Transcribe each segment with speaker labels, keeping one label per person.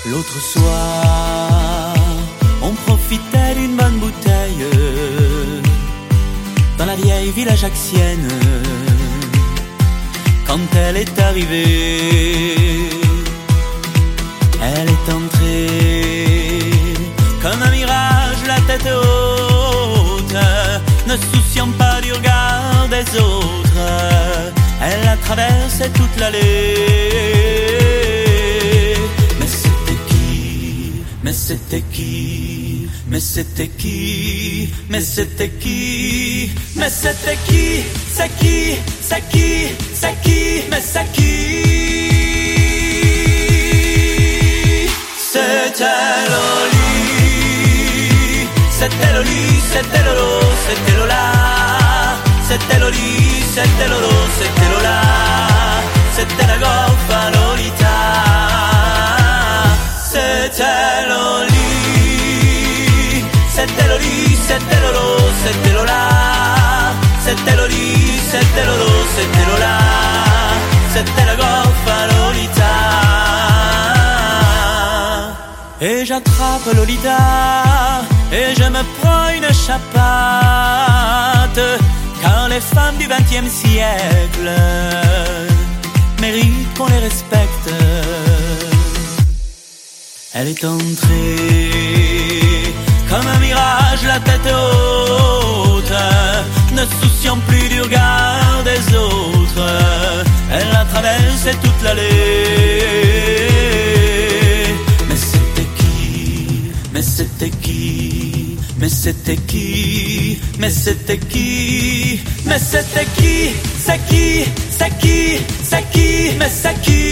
Speaker 1: L'autre soir, on profitait d'une bonne bouteille dans la vieille ville ajaxienne. Quand elle est arrivée, elle est entrée comme un mirage, la tête haute, ne souciant pas du regard des autres. Elle a traversé toute l'allée. Mais c'était qui? Mais c'était qui? Mais c'était qui? Mais c'était qui? C'est qui? C'est qui? C'est qui? Mais c'est qui? C'était Loli. C'était Loli, c'était Lolo, c'était Lola. C'était Loli, c'était Lolo, c'était Lola. C'était la goffa Lolita. C'était Loli, c'était Loli, c'était Lolo, c'était Lola. C'était Loli, c'était Lolo, c'était Lola. C'était la goffa Lolita. Et j'attrape Lolita et je me prends une chapate, car les femmes du XXe siècle méritent qu'on les respecte. Elle est entrée comme un mirage, la tête haute, ne souciant plus du regard des autres. Elle a traversé toute l'allée. Mais c'était qui? Mais c'était qui? Mais c'était qui? Mais c'était qui? Mais c'était qui? C'est qui? C'est qui? C'est qui? Mais c'est qui?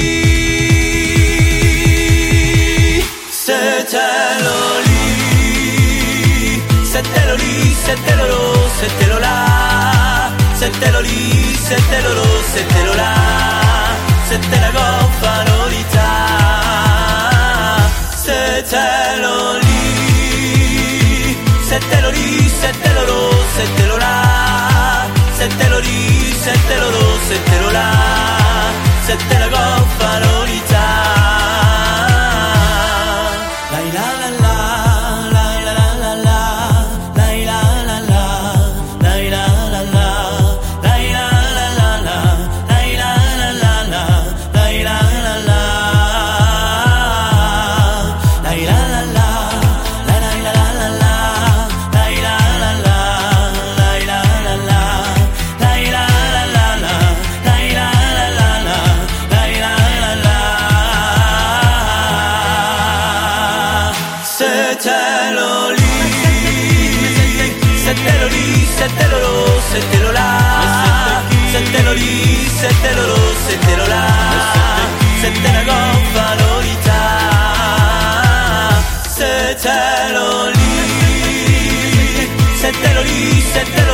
Speaker 1: C'était Loli, c'était Loli, c'était Lolo, c'était Lola. C'était Loli, c'était Lolo, c'était Lola. C'était la goffa Lolita. C'était Loli, c'était Loli, c'était Lolo, c'était Lola. C'était Loli, c'était Lolo, c'était Lola. C'était la goffa Lolita. C'était Lolo, c'était Lola. C'était Loli, c'était Lolo, c'était Lola. C'était la goffa Lolita. C'était Loli, c'était Loli, c'était